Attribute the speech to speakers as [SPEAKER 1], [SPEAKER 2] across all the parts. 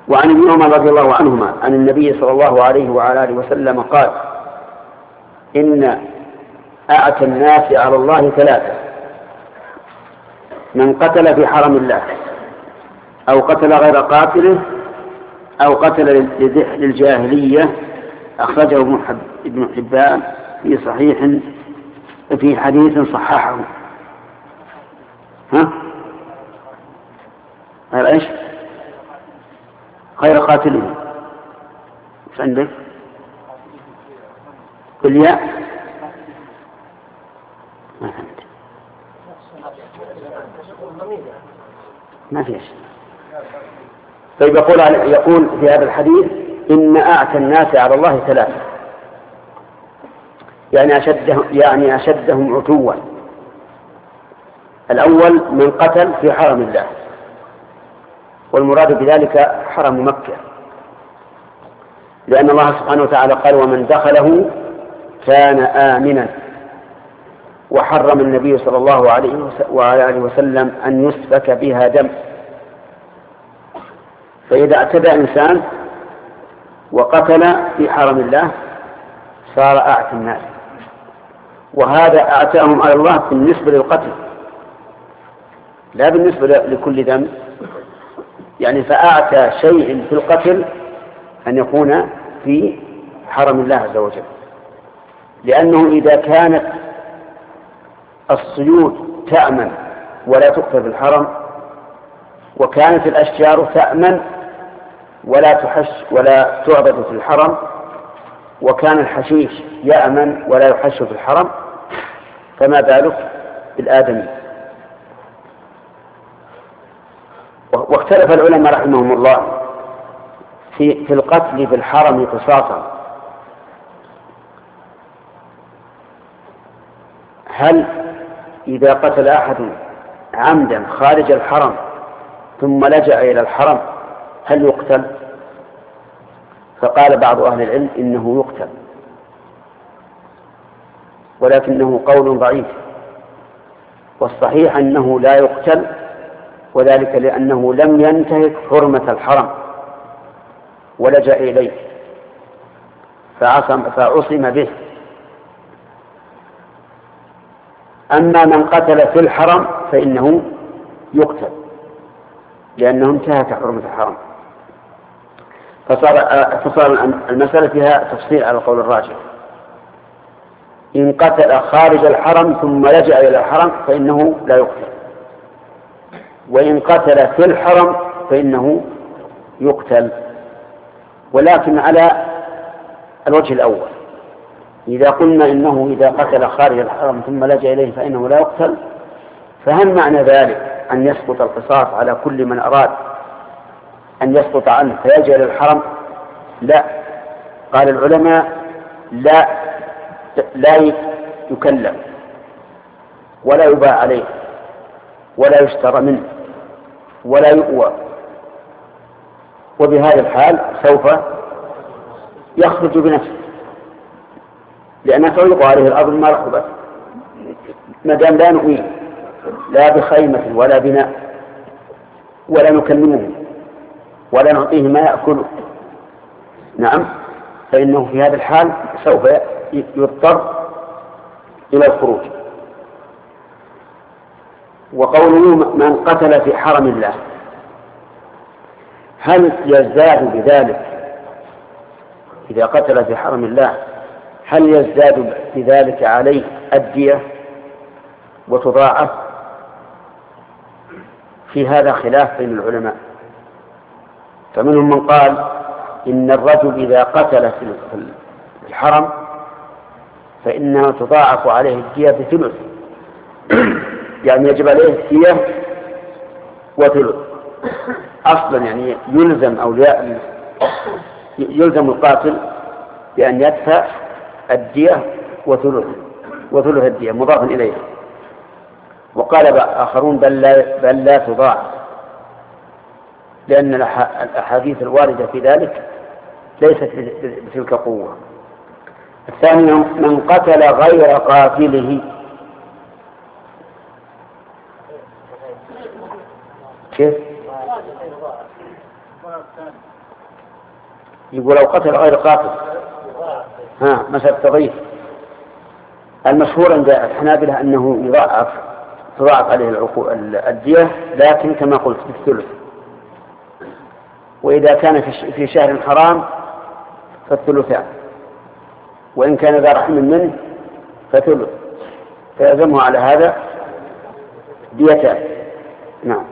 [SPEAKER 1] وعن ابن عمر رضي الله عنهما عن النبي صلى الله عليه وعلى آله وسلم قال: إن أعتى الناس على الله ثلاثة: من قتل في حرم الله، أو قتل غير قاتله، أو قتل للجاهلية. أخرجه ابن حبان في صحيح في حديث صححه. غير إيش؟ غير قاتله. إيش عندك؟ بالياء ما فهمت. ما فيش. طيب يقول في هذا الحديث: إن أعتى الناس على الله ثلاثة، يعني أشدهم عتوا. الأول من قتل في حرم الله، والمراد بذلك حرم مكة، لأن الله سبحانه وتعالى قال: ومن دخله كان آمنا. وحرم النبي صلى الله عليه وآله وسلم أن يسفك بها دم. فإذا اعتدى إنسان وقتل في حرم الله صار أعتى الناس، وهذا أعتاهم على الله بالنسبة للقتل، لا بالنسبة لكل دم. يعني فأعتى شيء في القتل أن يكون في حرم الله عز وجل، لأنه إذا كانت الصيود تأمن ولا تقتل في الحرم، وكانت الأشجار تأمن ولا تحش ولا تعبد في الحرم، وكان الحشيش يأمن ولا يحش في الحرم، فما بالك بالآدمي. واختلف العلماء رحمهم الله في القتل في الحرم قصاصا: هل إذا قتل أحد عمدا خارج الحرم ثم لجأ إلى الحرم هل يقتل؟ فقال بعض أهل العلم إنه يقتل، ولكنه قول ضعيف، والصحيح أنه لا يقتل، وذلك لأنه لم ينتهك حرمة الحرم ولجأ إليه فعصم به. أما من قتل في الحرم فإنه يقتل، لأنه انتهك حرمة الحرم. فصار المسألة فيها تفصيل على القول الراجح: إن قتل خارج الحرم ثم لجأ إلى الحرم فإنه لا يقتل، وإن قتل في الحرم فإنه يقتل. ولكن على الوجه الأول، إذا قلنا إنه إذا قتل خارج الحرم ثم لجأ إليه فإنه لا يقتل، فهل معنى ذلك أن يسقط القصاص على كل من أراد أن يسقط عنه فيلجأ إلى الحرم؟ لا. قال العلماء: لا يكلم ولا يباع عليه ولا يشترى منه ولا يؤوى، وبهذا الحال سوف يخرج بنفسه، لأنه سيلقى عليه الأرض ما رحبت، ما دام لا نؤويه لا بخيمة ولا بناء ولا نكلمه ولا نعطيه ما يأكله. نعم، فإنه في هذا الحال سوف يضطر إلى الخروج. وقوله من قتل في حرم الله، هل يزداد بذلك إذا قتل في حرم الله هل يزداد بذلك عليه الدية وتضاعف؟ في هذا خلاف بين العلماء، فمنهم من قال إن الرجل إذا قتل في الحرم فإنها تضاعف عليه الدية بثلث، يعني يجب عليه الدية وثلث أصلا، يعني يلزم القاتل بأن يدفع الدية وثلث الدية مضافا إليه. وقال آخرون بل لا تضاعف، لأن الأحاديث الواردة في ذلك ليست بتلك قوة. الثاني من قتل غير قاتله، كيف؟ يقول لو قتل غير قاتل مسألة تضعيف. المشهور عند الحنابلة أنه تضاعف عليه الدية، لكن كما قلت بالثلث. وإذا كان في شهر حرام فالثلثان، وإن كان ذا رحم منه فثلث، فيلزمه على هذا ديتان. نعم.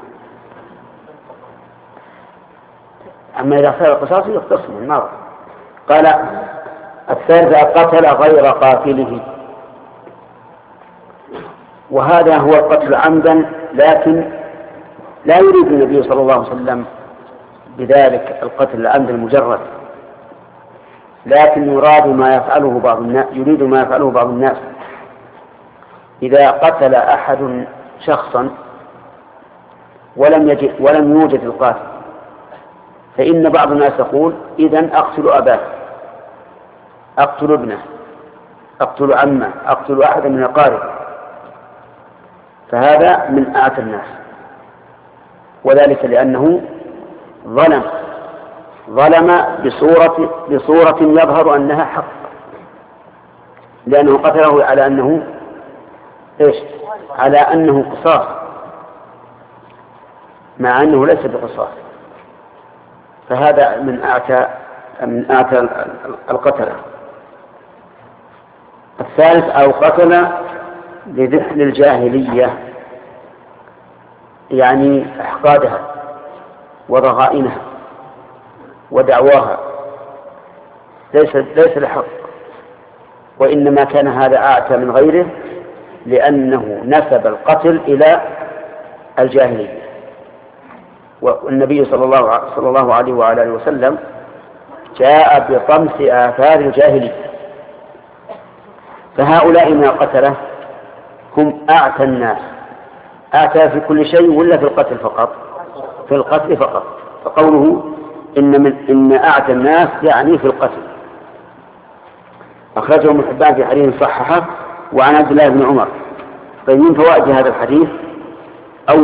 [SPEAKER 1] أما إذا صار القصاص يقتص من المرض. قال الثالث قتل غير قاتله، وهذا هو القتل عمدا، لكن لا يريد النبي صلى الله عليه وسلم بذلك القتل العمد المجرد، لكن يريد ما يفعله بعض الناس. إذا قتل أحد شخصا ولم يوجد القاتل، فإن بعض الناس يقول إذن أقتل أباه، أقتل ابنه، أقتل عمه، أقتل أحدا من الأقارب، فهذا من أعتى الناس، وذلك لأنه ظلم بصورة يظهر أنها حق، لأنه قتله على أنه على أنه قصاص، مع أنه ليس بقصاص، فهذا من أعتى القتلة. الثالث أو قتل لذحل الجاهلية، يعني إحقادها وضغائنها ودعواها، ليس لحق، وإنما كان هذا أعتى من غيره لأنه نسب القتل إلى الجاهلية. والنبي صلى الله عليه وعلى آله وسلم جاء بطمس آثار الجاهلية، فهؤلاء من القتلة هم أعتى الناس. أعتى في كل شيء ولا في القتل فقط؟ في القتل فقط. فقوله إن أعتى الناس يعني في القتل. أخرجه ابن حبان في حديث صححه وعن عبد الله بن عمر. طيب من فوائد هذا الحديث